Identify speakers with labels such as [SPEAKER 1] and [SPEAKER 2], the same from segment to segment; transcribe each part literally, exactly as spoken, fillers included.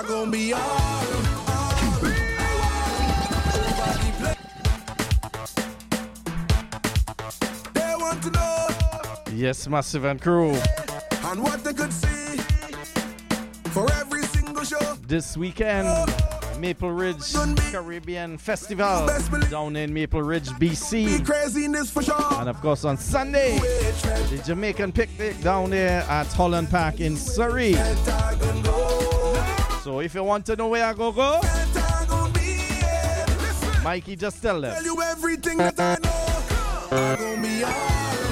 [SPEAKER 1] gon' be all, all, they want to know.
[SPEAKER 2] Yes, Massive and Crew.
[SPEAKER 1] And what they could see for every single show.
[SPEAKER 2] This weekend, Maple Ridge Caribbean Festival down in Maple Ridge, B C.
[SPEAKER 1] Craziness for sure.
[SPEAKER 2] And of course on Sunday, the Jamaican picnic down there at Holland Park in Surrey. So if you want to know where I go go, Mikey, just tell them.
[SPEAKER 1] Tell you everything that I know. I'm gonna be all,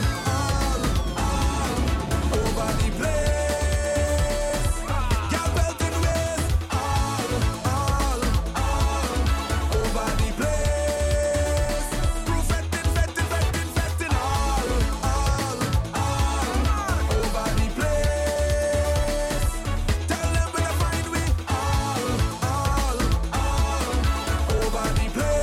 [SPEAKER 1] all, all over the place. Girl belting waist, all, all, all over the place. Crew fetting, fetting, fetting, fetting, all, all, all over the place. Tell them where to find me, all, all, all over the place.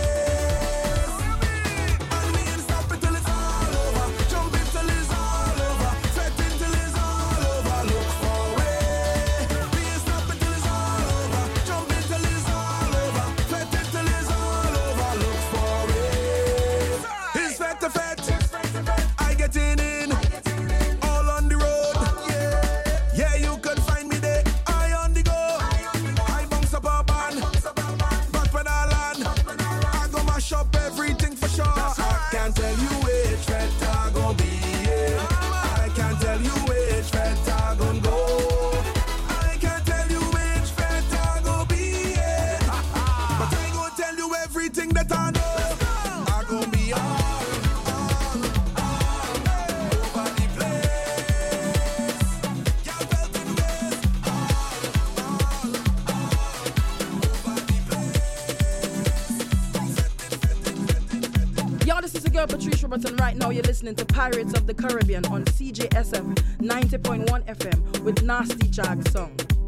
[SPEAKER 3] Patricia Robertson. Right now you're listening to Pirates of the Caribbean on C J S F ninety point one F M with Nasty Jag song.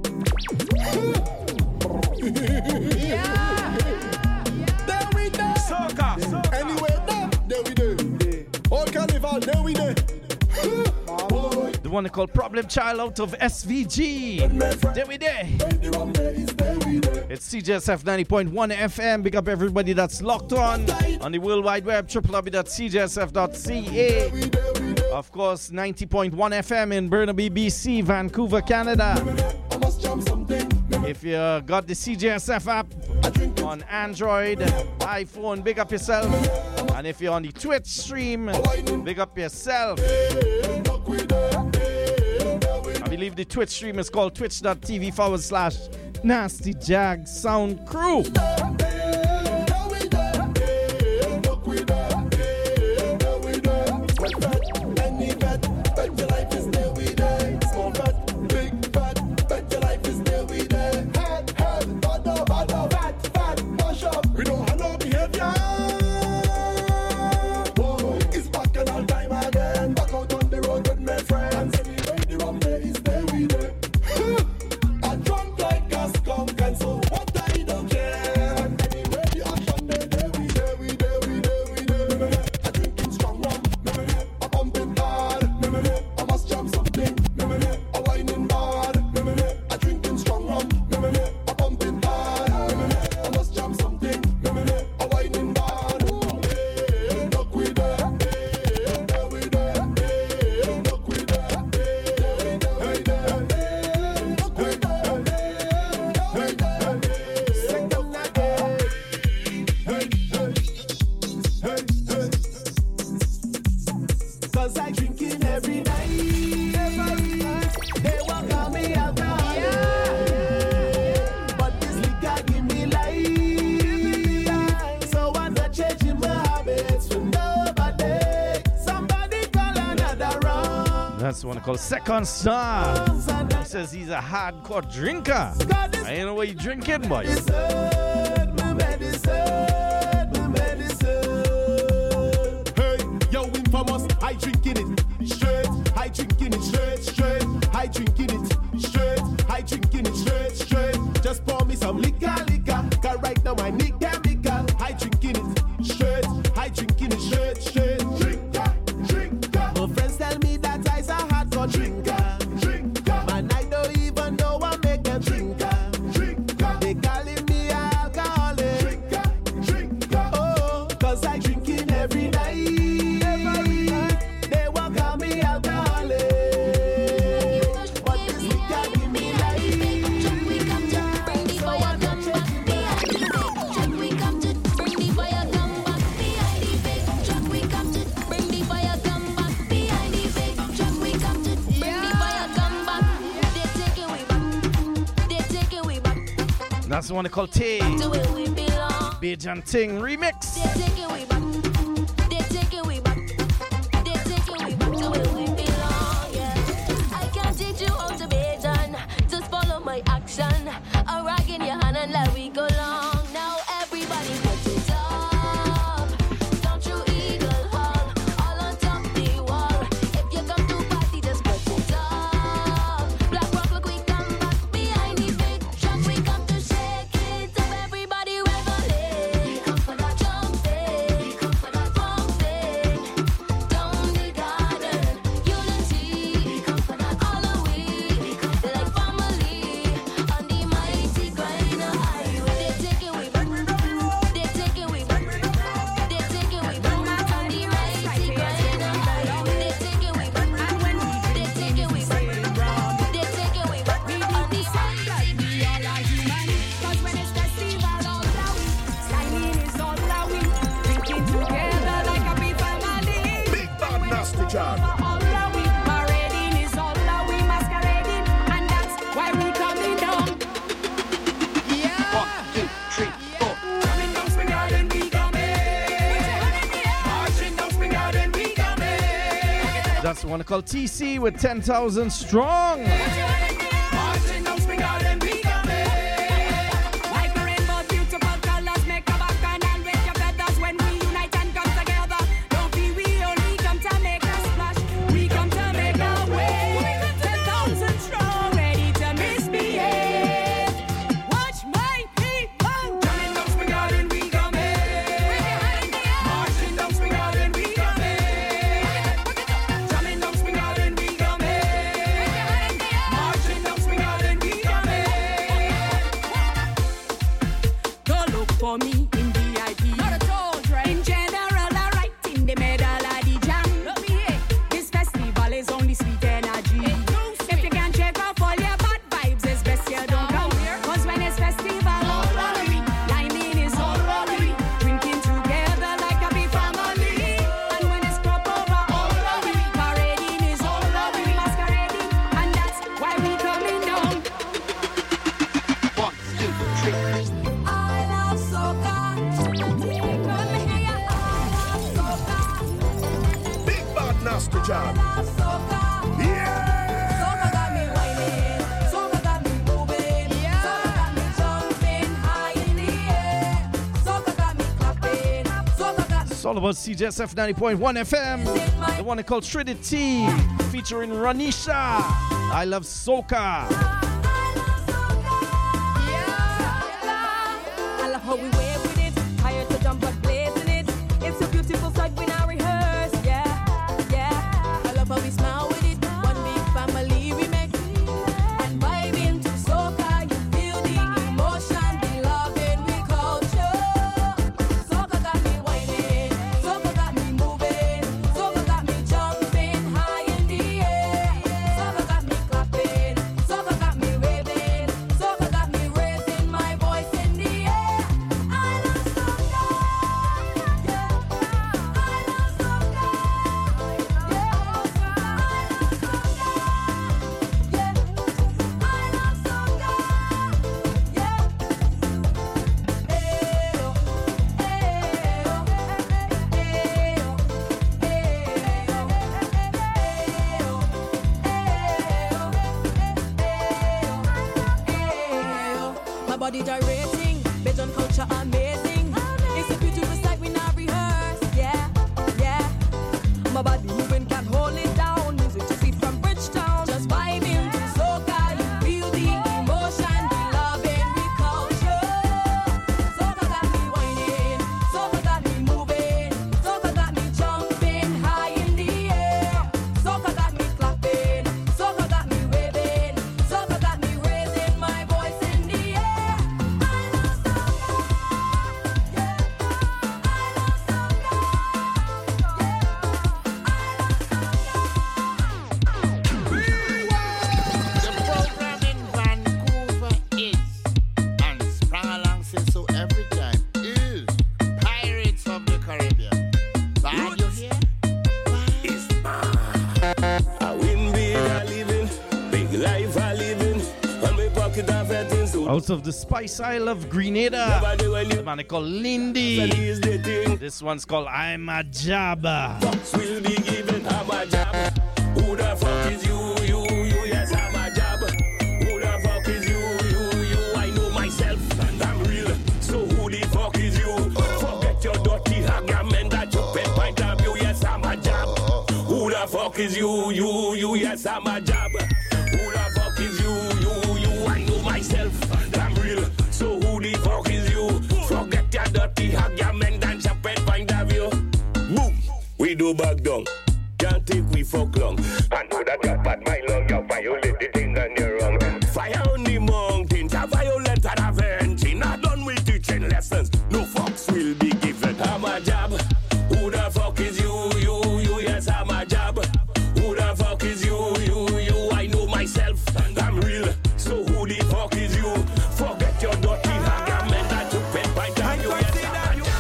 [SPEAKER 1] Yeah. There we go. Soca. Soca. Anyway, there, there we do. All carnival, there we do.
[SPEAKER 2] The one called Problem Child out of S V G. There we there. It's C J S F ninety point one F M. Big up everybody that's locked on on the World Wide Web, w w w dot c j s f dot c a. Of course, ninety point one F M in Burnaby, B C, Vancouver, Canada. If you got the C J S F app on Android, iPhone, big up yourself. And if you're on the Twitch stream, big up yourself. I believe the Twitch stream is called twitch.tv forward slash Nasty Jag Sound Crew. One called Second Star. He says he's a hardcore drinker. I ain't know what you drinking, boy.
[SPEAKER 4] Hey, yo, infamous, I drinking it straight. I drinking it straight, straight. I drinking it straight. I drinking it straight, straight. Just pour me some liquor, liquor. Cause right now I need chemical. I drinking it straight. I drinking it straight, straight. Drinker, drinker. My friends tell me that I's a hardcore drinker, drinker. Man, I don't even know what make a drinker. Drinker.
[SPEAKER 2] That's the one they call Tay. Bajan Ting remix.
[SPEAKER 5] They take it way back. They take it way back. They take it way back to where we belong. Yeah. I can't teach you how to Bajan. Just follow my action. A rag in your hand and let we go long. Now everybody put it up. Down through Eagle Hall. All on top the wall. If you come to party, just put it up. Black Rock, look, we come back behind the big truck. We come to shake it up. Everybody reveling. We come for that jumping. We come for that pumping. Down the garden. Unity. We come for that all away. We come for like family. On the mighty grind highway. They take it way back. They take it way back. They take it way back. On the mighty grind highway. They take it way back. They take it way back. They take it way back. On the mighty
[SPEAKER 6] Cause when it's festival, all that we styling is all that we drinking together like a big family.
[SPEAKER 4] Big bad nasty job.
[SPEAKER 6] All that we parading is all that we masquerading, and that's why we coming down.
[SPEAKER 4] One, two, three, four. Coming down Spring Garden, we coming. Marching down Spring Garden, we coming.
[SPEAKER 2] That's the one they call T C with ten thousand strong.
[SPEAKER 4] Marching down Spring Garden, we coming.
[SPEAKER 6] Like a rainbow, beautiful colors make a bacchanal with your feathers when we unite and come together. Don't be we only come to make a splash. We come to make a way. ten thousand strong, ready to misbehave. Watch my people.
[SPEAKER 4] Coming down Spring Garden, we coming. Marching down Spring Garden, we coming. Coming down Spring Garden, we coming. Marching down Spring Garden, we coming.
[SPEAKER 6] Go look for me in V I P. Not at all, Dre. In general, I write in the middle of the jam. Look me here. This festival is only sweet energy. If you can't check off all your bad vibes, it's best you don't come. Cause when it's festival, all rollery. Liming is all rollery. Drinking together like a big family. And when it's crop over, all rollery. Parading is all rollery. Masquerading, and that's why we coming down.
[SPEAKER 4] One, two, three.
[SPEAKER 6] I love soca. Come here, I love soca.
[SPEAKER 4] Big bad nasty job.
[SPEAKER 6] Love soca.
[SPEAKER 4] Yeah.
[SPEAKER 6] Soca got me whining. Soca got me moving. Soca got me jumping high in the air. Soca got me clapping. Soca got me
[SPEAKER 2] It's all about C J S F ninety point one F M. The one they call Trinity featuring Ranisha. I love soca.
[SPEAKER 6] I love how we wave with it. Tired to jump but blazing it. It's a beautiful sight when I rehearse. Yeah, yeah. I love how we smile with it. One big family we make. And vibing to soca, you feel the emotion, the love and we culture. Soca got me whining. Soca got me moving. Soca got me jumping high in the air. Soca got me clapping. Soca got me waving. Soca got me raising my voice in the air. I love soca. Yeah. I love soca. Yeah. I love soca. Yeah. I love soca. Yeah. Ayo, my body gyrating, Bajan culture amazing. It's a beautiful sight when I rehearse. Yeah, yeah. My body moving, can't hold it down. Music to see from Bridgetown. Just vibing to soca, you feel the emotion, the love and the culture. Soca got me whining, soca got me moving, soca got me jumping high in the air. Soca got me clapping, soca got me waving, soca got me raising my voice in the air. I love soca.
[SPEAKER 2] Out of the Spice Isle of Grenada, the man called Lindy. This one's called I'm a Jabba.
[SPEAKER 7] Will be given I'm a job. Who the fuck is you? You, you, yes, I'm a job. Who the fuck is you? You, you, I know myself. I'm real. So who the fuck is you? Forget your dirty haggaman that you pet point of view. Yes, I'm a job. Who the fuck is you? You, you, yes, I'm a job. Who the fuck is you? You, you, I know myself. I'm real. So who the fuck is you? Forget your dirty haggaman that you pet point of view. Boom. We do back down. Can't take we fuck long. And know that you're bad, my love, you violate the thing and you're wrong. Fire on the mountains, a violent and avenging. Not done with teaching lessons, no fucks will be given. I'm a job. Who the fuck is you? You, you, yes, I'm a job. Who the fuck is you? You, you, I know myself. I'm real. So who the fuck is you? Forget your dirty haggaman that you pet by time you yes, I'm a job.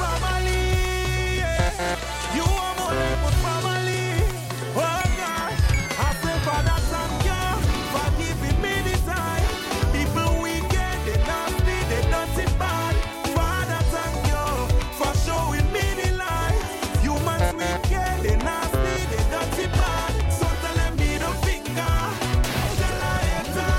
[SPEAKER 4] You are more like a family. Oh gosh, I pray for that thank you for giving me the time. People wicked, they nasty, they dirty bad. Father, thank you for showing me the light. Humans wicked, they nasty, they dirty bad. So tell them me the finger, tell I enter.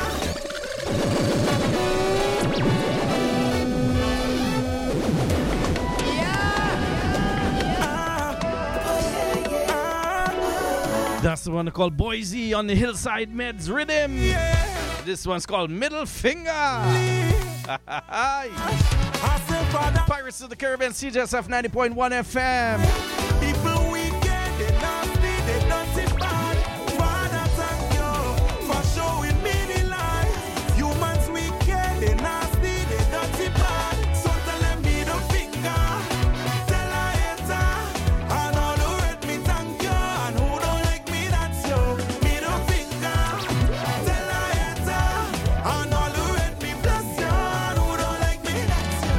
[SPEAKER 2] That's the one called Boise on the Hillside Meds Rhythm. This one's called Middle Finger. Pirates of the Caribbean, C J S F ninety point one F M.
[SPEAKER 4] People wicked, they nasty, they dirty bad. Father, thank you for showing me the light. Humans wicked, they nasty, they dirty bad. So tell them me the finger, tell I enter. And all who hate me, thank you. And who don't like me, that's you. Me the finger, tell I enter. And all who hate me, bless you. And who don't like me, that's you.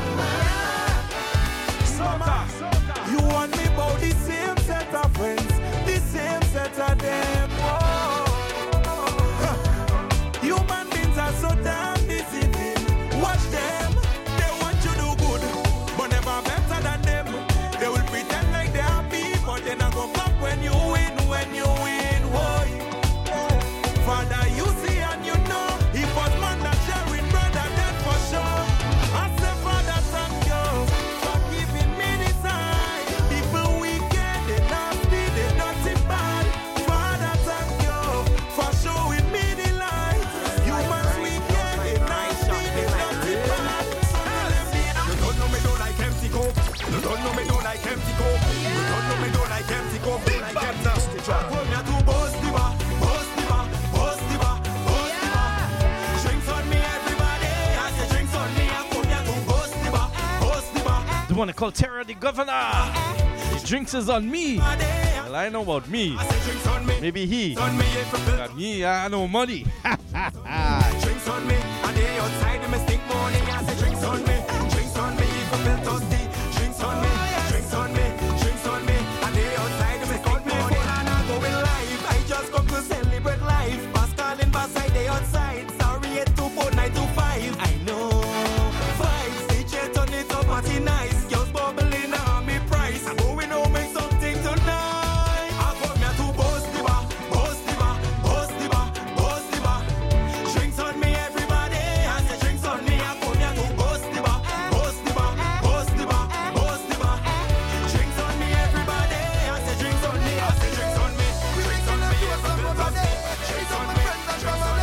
[SPEAKER 4] Summer, you want me about the same set of friends, the same set of them. Oh. Huh. Human beings are so damn deceiving. Watch them, they want you to do good, but never better than them. They will pretend like they are happy, but then I go clap when you win, when you win. Boy. Father, you see and you know, it was man that sharing brother, that for sure. I say, Father, thank you for giving me the sign. People wicked, they nasty, they dirty bad. Father, thank you for showing me the light. Humans wicked, they nasty, they dirty bad. So tell them me, you don't know me don't like empty coke. You don't know me don't like empty coke. You don't know me don't like empty coke. Don't like empty coke. Come here to boast the bar, boast the bar, boast the bar, boast the bar. Drinks on me, everybody. I say drinks on me. I come here to boast the bar, boast the bar.
[SPEAKER 2] The one called Terra the Governor. His drinks is on me. Well, I know about me.
[SPEAKER 4] I say drinks on me.
[SPEAKER 2] Maybe he.
[SPEAKER 4] On me if you feel
[SPEAKER 2] Got me, I know money.
[SPEAKER 4] drinks on me, and they outside them stink morning. I say drinks on me, drinks on me if you feel thirsty. Drinks on me, drinks on me, drinks on me, and they outside them stink morning. And I'm going live. I just come to celebrate life. Pascal in Basside, they outside. Sorry, eight two four nine two five. I know. Vibes, D J turn it up, party nice. Girls bubbling, army price. I'm going home make something tonight. I come here to boast the bar, boast the bar, boast the bar, boast the bar. Drinks on me, everybody. I say drinks on me. I come here to boast the bar, boast the bar, boast the bar, boast the bar. Drinks on me, everybody. I say drinks on me. I say drinks on me. Drinks on me, everybody. Drinks on me, drinks on me.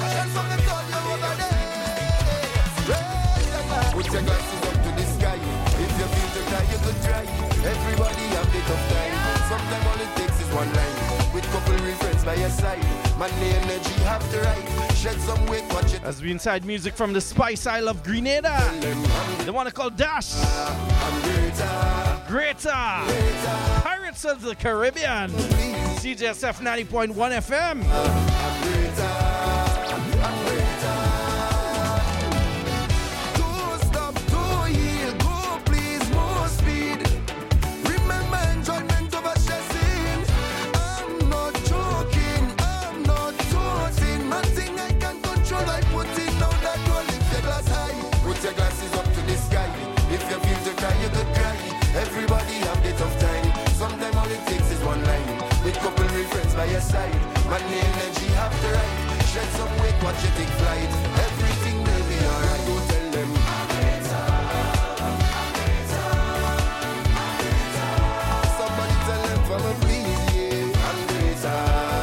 [SPEAKER 8] Put your glasses up to the sky. If you feel to cry, you could try. Everybody have the tough time. Sometimes all it takes is one line. With couple real friends by your side. Man, the energy have to ride. Shed some weight, watch it.
[SPEAKER 2] As we inside music from the Spice Isle of Grenada. The one called Dash.
[SPEAKER 8] I'm greater.
[SPEAKER 2] Greater. Pirates of the Caribbean. C J S F ninety point one F M.
[SPEAKER 8] I'm greater. I'm greater. Don't stop, don't yield, go please, more speed. Remember enjoyment over stressing. I'm not joking, I'm not tossing. Man thing I can control, I put it now that don't lift your glass high. side. Man, the energy have to ride. Shed some weight, watch it take flight. Everything will be alright. Go tell them. Somebody tell them from a please, yeah. I'm greater.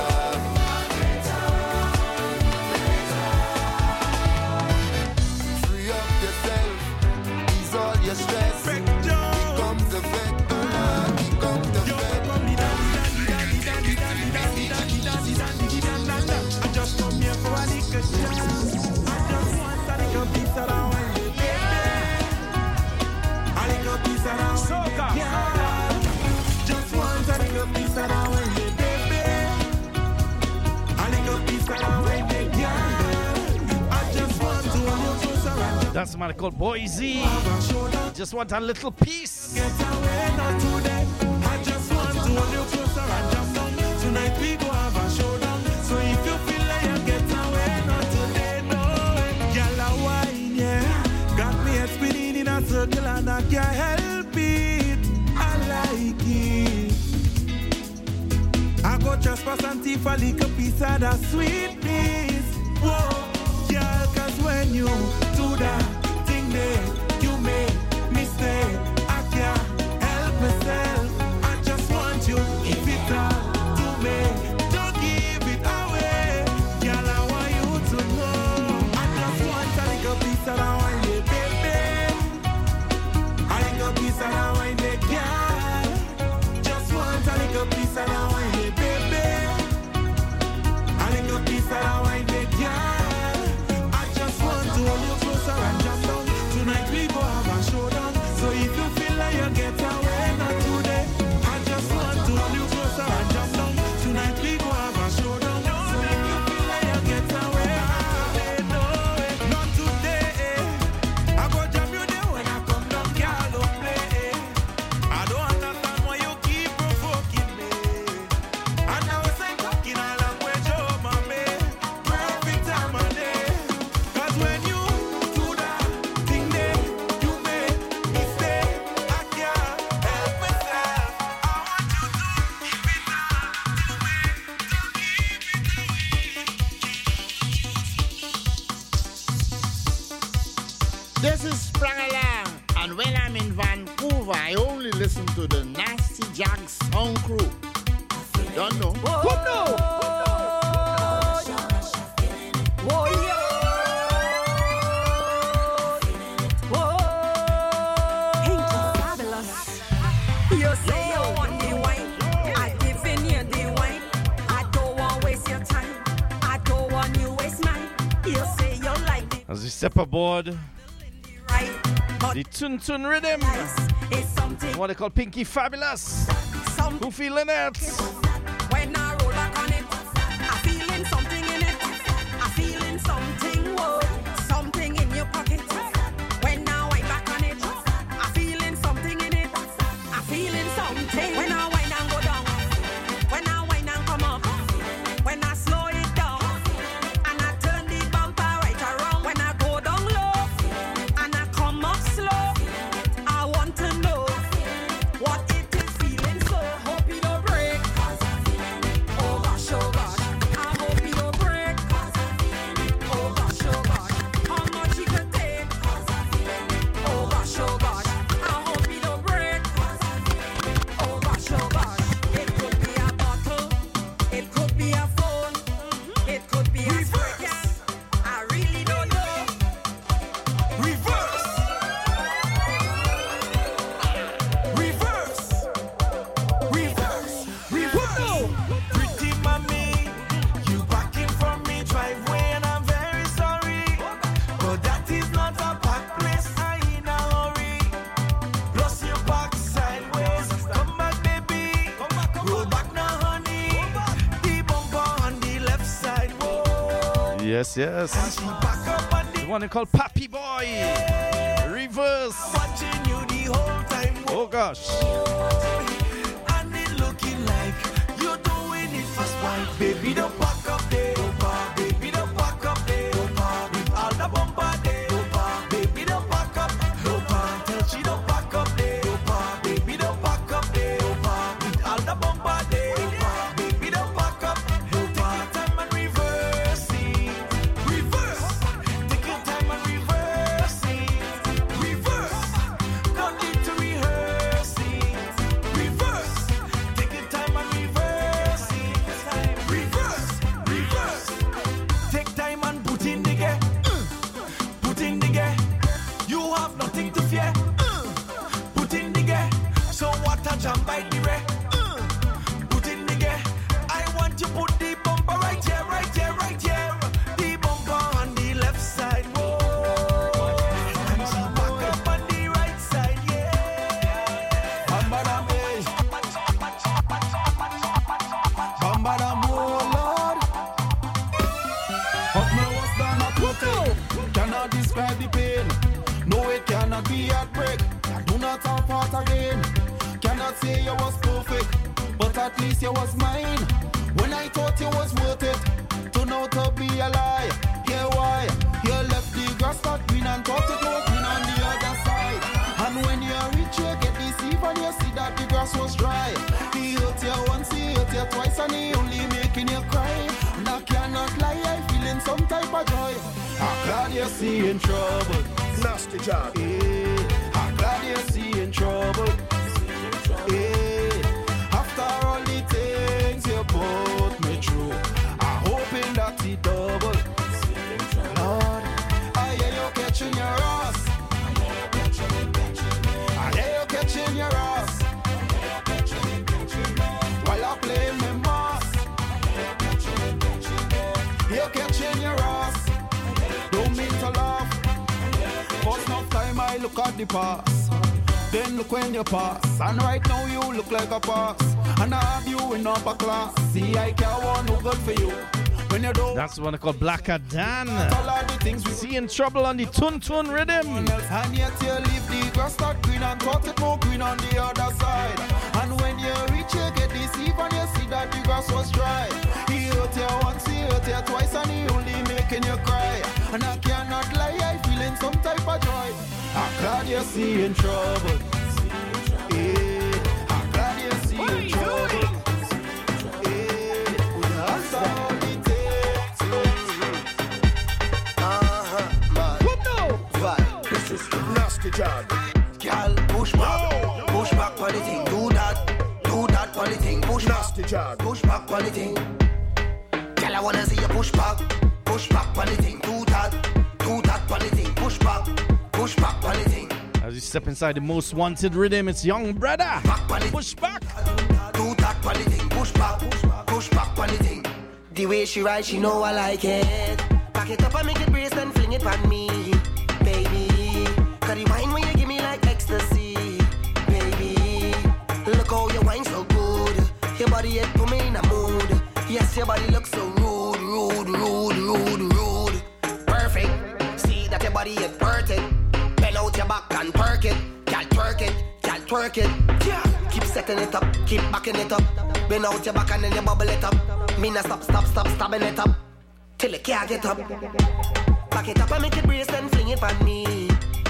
[SPEAKER 8] Free up yourself. Ease all your stress. Here comes the vector. Here comes the vector.
[SPEAKER 4] I just come here for a little chance. I just want a little piece of that wine, baby. A little piece of that wine, baby. Just want a little piece of that wine, baby. A little piece of that wine, baby. I just want to hold you closer and
[SPEAKER 2] That's a man called Boise.
[SPEAKER 4] have a shoulder.
[SPEAKER 2] Just want a little piece.
[SPEAKER 4] Get away, not today. I just want to hold you closer and jump down. Tonight we go have a showdown. So if you feel like you get away, not today, no way. Girl, a wine, yeah. Got me head spinning in a circle and I can't help it. I like it. I go trespass and thief a little piece of that sweetness. Whoa, girl, cause when you do that thing there, you make me stay. I can't help myself. I just want you, give it all to me. Don't give it away. Girl, I want you to know. I just want a little piece of that wine, yeah, baby. A little piece of that wine, yeah, girl. Just want a little piece of that wine, yeah, baby. A little piece of that wine, yeah, girl. I just want to hold you closer and jump down. Tonight we go have a showdown. So if you feel like you get away, not today. I just want to hold you closer and jump down. Tonight we go have a showdown. So if you feel like you get away, no way, not today. I go jam you there when I come down, girl, don't play. I don't understand why you keep provoking me. And I was like talking a language, oh mommy. Perfect time of day. Cause when you do that thing there, you make me stay. I can't help myself. I want you to give it all to me.
[SPEAKER 9] This is Sprangalang, and when I'm in Vancouver, I only listen to the Nasty Jack Sound Crew. Don't know?
[SPEAKER 3] Whoa, yo. Whoa. Ain't you fabulous? You say you want the wine. I giving you the wine. I don't want waste your time. I don't want you waste mine. You say you like the
[SPEAKER 2] As we step aboard
[SPEAKER 3] right, but
[SPEAKER 2] the Tun Tun Rhythm,
[SPEAKER 3] nice is something.
[SPEAKER 2] what they call Pinky Fabulous.
[SPEAKER 3] Some
[SPEAKER 2] Who feeling it?
[SPEAKER 3] when I roll back on it, I feeling something in it. I feeling something, whoa, something in your pocket. When I wind back on it, I feeling something in it. I feeling something. When I wind and go down, when I wind and come up, when I slow it down, and I turn the bumper right around. When I go down low, and I come up slow, I want to know what it is feeling so. Hope you don't break. Oh gosh, oh gosh. I hope you don't break. Oh gosh, oh gosh. How much you can take? Oh gosh, oh gosh. I hope you don't break. Oh gosh, oh gosh. It could be a bottle. It could be a phone. It could be a sprinkle. I really don't know.
[SPEAKER 4] Reverse. Reverse. Reverse. Reverse. Pretty mommy, you backing from me driveway and I'm very sorry. But that is not a park place, I in a hurry. Plus you park sideways. Come back, baby. Roll back now, honey. The bumper on the left side. Whoa.
[SPEAKER 2] Yes, yes.
[SPEAKER 4] She back up on
[SPEAKER 2] The
[SPEAKER 4] the
[SPEAKER 2] one they call Pappy Boy. Reverse.
[SPEAKER 4] watching you the whole time.
[SPEAKER 2] Oh gosh.
[SPEAKER 4] And it looking like you're doing it fast, right? Baby, don't back up there. Baby, don't back up there. With all the bumper there. Baby, don't back up. Tell she don't back up there. Baby, don't back up there. With all the bumper there. Baby, don't back up. cannot be heartbreak. Do not have part again. Cannot say you was perfect, but at least you was mine. When I thought you was worth it, turn out to be a lie. Yeah, why? You left the grass got green and thought it was green on the other side. And when you reach, you get deceived and you see that the grass was dry. He hurt you once, he hurt you twice, and he only making you cry. And I cannot lie, I'm feeling some type of joy. I'm glad you see in trouble.
[SPEAKER 7] Nasty job.
[SPEAKER 4] Yeah. I'm glad you see in trouble. Yeah. After all the things you put me through, I'm hoping that he double. Lord, I hear you catching your ass. I hear you catching your ass. While I play my mask, you catching your ass. Don't mean to laugh. First enough time I look at the past, then look when you pass. And right now you look like a pass, and I have you in upper class. See, I can't want no good for you. When you don't.
[SPEAKER 2] That's one called Blacker Dan. See in trouble on the Tun Tun rhythm.
[SPEAKER 4] And yet you leave the grass that green and thought it more green on the other side. And when you reach, you get deceived and you see that the grass was dry. He hurt you once, he hurt you twice, and he only making you cry. And I cannot lie, I feeling some type of joy. I'm glad you see in trouble. Yeah, I'm glad you see in trouble. Yeah, that's all.
[SPEAKER 7] Nasty job.
[SPEAKER 10] Girl, push back, push back on the thing. Do that, do that on the thing. Push
[SPEAKER 7] Nasty job.
[SPEAKER 10] push back on the thing. Girl, I wanna see you push back, push back on the thing. Do that, do that on the thing. Push back, push back on the thing.
[SPEAKER 2] As you step inside the most wanted rhythm, it's Young Brother. Push back.
[SPEAKER 10] Do that on the thing. Push back, push back on the thing. The way she ride, she know I like it. Back it up and make it brace and fling it on me, baby. Cause the wine when you give me like ecstasy, baby. Look how you wine so good. Your body it put me in a mood. Yes, your body looks so rude, rude, rude, rude, rude. Perfect. See that your body it perfect. Bend out your back and perk it. Girl twerk it, girl twerk it. Yeah. Keep setting it up, keep backing it up. Bend out your back and then you bubble it up. Me nah stop, stop, stop, stabbing it up till you can't get up. Back it up and make it brace and fling it on me,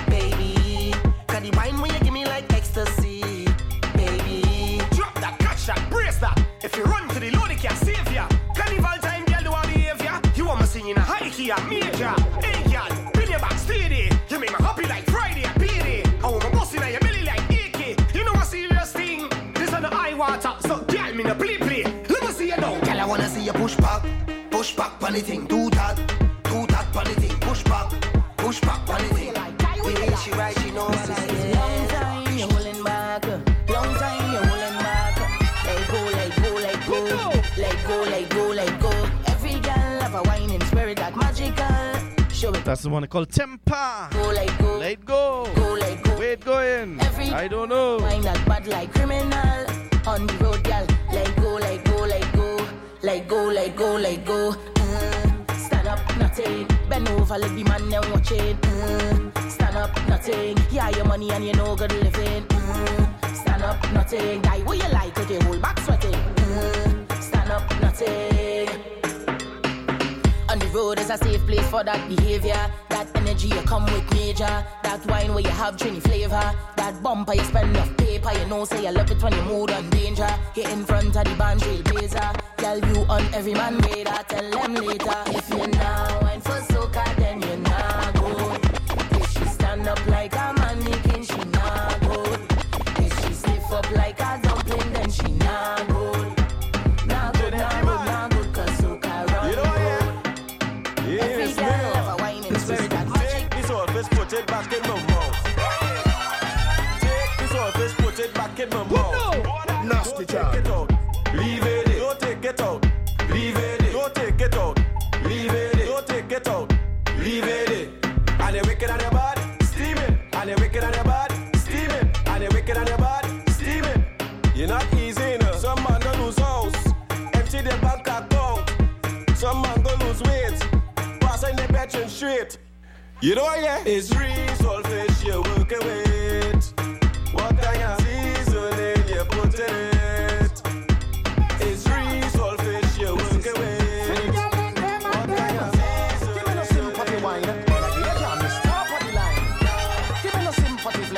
[SPEAKER 10] baby. Cause the wine when you give me like ecstasy, baby.
[SPEAKER 7] Drop that, catch that, brace that. If you run to the load, it can't save ya. Carnival time, girl, do want behavior. You want me singing a high key, a major. Hey, girl, pin your back steady. You make me happy like Friday, a payday. I want me busting on your belly like A K. You know a serious thing. This is the eye water, so girl, me no play play. Let me see you now.
[SPEAKER 10] Girl, I wanna see you push back, push back on the thing. Do that, do that on the thing. Push back, push back on the thing. The way she ride, she knows I like it.
[SPEAKER 5] Long time you're holding back, long time you're holding back. Let go, let go, let go, let go, let go, let go. Every girl have a whining spirit that magical. Show it.
[SPEAKER 2] That's the one called Temper.
[SPEAKER 5] Go, let go,
[SPEAKER 2] Let go.
[SPEAKER 5] go, let go.
[SPEAKER 2] Wait, going.
[SPEAKER 5] Every
[SPEAKER 2] I don't know.
[SPEAKER 5] wine that bad like criminal. On the road, girl. Let go, let go, let go, let go, let go, let go. Mm. Stand up, nothing. Bend over, let the man them watch it. Mm. Stand up, nothing. Yeah, your money and you know good living. Mm. Stand up, nothing. Guy, what you like? Okay, hold back sweating. Mm. Stand up, nothing. On the road is a safe place for that behavior. That energy you come with major. That wine where you have trini flavor. That bumper you spend enough paper. You know say you love it when you mood on danger. Get in front of the band trailblazer. Tell you on every man radar. Tell them later. If you now wine for soca, then you nah go. If she stand up like a mannequin, she nah go. If she stiff up like a dumpling, then she nah go. Nah good, nah good, nah good, cause soca run.
[SPEAKER 7] You know what, yeah?
[SPEAKER 5] Every girl have a whining spirit that magic.
[SPEAKER 7] Take this office, put it back in my mouth. Take this office, put it back in my mouth. Nasty job. Take it out. Leave it in. Don't take it out. Leave it in. Don't take it out. Leave it in. Don't take it out. Leave it in. And you're wicked and you're bad, steaming. And you're wicked and you're bad, steaming. And you're wicked and you're bad, steaming. You're not easy, you know. Some man don't lose house. Empty their bank account. Some man don't lose weight. Passing the pension straight. You know, yeah? It's resolve fish, you're working with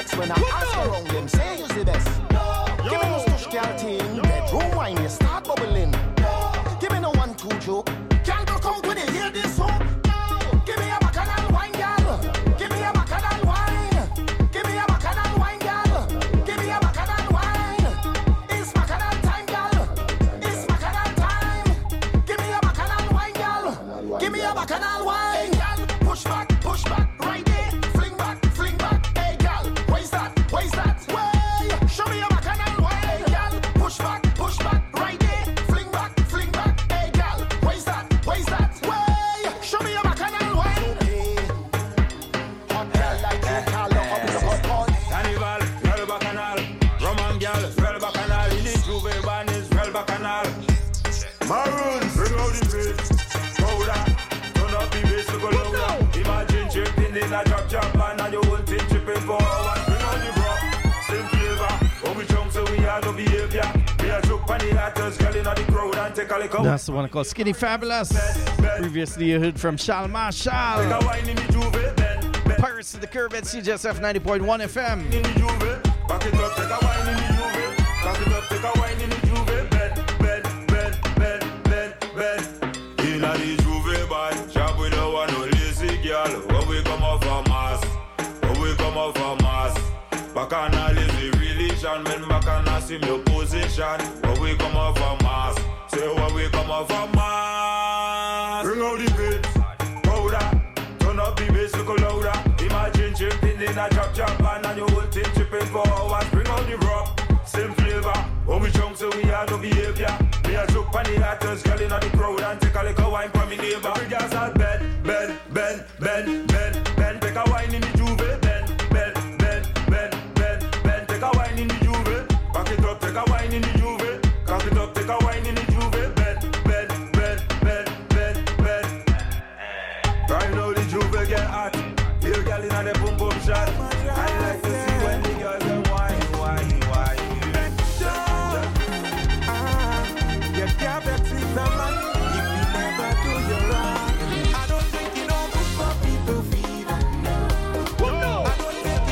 [SPEAKER 11] vex when I ask around them, say you's the best. Give me no stush girl thing, bedroom wine, you start bubbling. Give me no one two joke, can't go come when you hear this song. Give me a bacchanal wine, girl. Give me a bacchanal wine. Give me a bacchanal wine, girl. Give me a bacchanal wine. It's bacchanal time, girl. It's bacchanal time. Give me a bacchanal wine, girl. Give me a bacchanal wine, girl. Push back, push back, right there. Fling back, fling back. Hey, girl, where's that? Where's that? Way, show me a bacchanal wine, girl. Push back, push back, right there. Fling back, fling back. Hey, girl, where's that? Where's that? Way, show me a bacchanal wine. Hot girl like you, call up up in the hot pot.
[SPEAKER 7] Carnival, well bacchanal. Roman girl, well bacchanal. In the Juve band is well bacchanal. Maroon, bring out the beat. Powder, turn up the bass to go louder. Imagine chipping in a drop drop band and your whole thing chipping for hours. Bring out the rock, same flavor. Oh, we chunk so we have no behavior. We are choke on the actors, girl in the crowd and take a lick out.
[SPEAKER 2] That's the one called Skinny Fabulous. Previously you heard from Charles Marshall.
[SPEAKER 7] Take a wine in the Juve, bend.
[SPEAKER 2] Pirates to the Curve at C J S F ninety point one F M.
[SPEAKER 7] In the Juve, back it up, take a wine in the Juve. Back it up, take a wine in the Juve, bend, bend, bend, bend, bend, bend. In the Juve band, shop we don't want no lazy girl. When we come off a mass, when we come off a mass. Bacchanal is the religion, when Bacchanal sim your position. When we come off a mass, say when we come off a mass. Bring out the beat, powder, turn up the bass, look louder. Imagine chipping in a chop chop band and your whole thing chipping for hours. Bring out the rock, same flavor. When we jump so we have no behavior. Me a choke on the actors, girl in the crowd and take a little wine from me neighbor. Every girl's all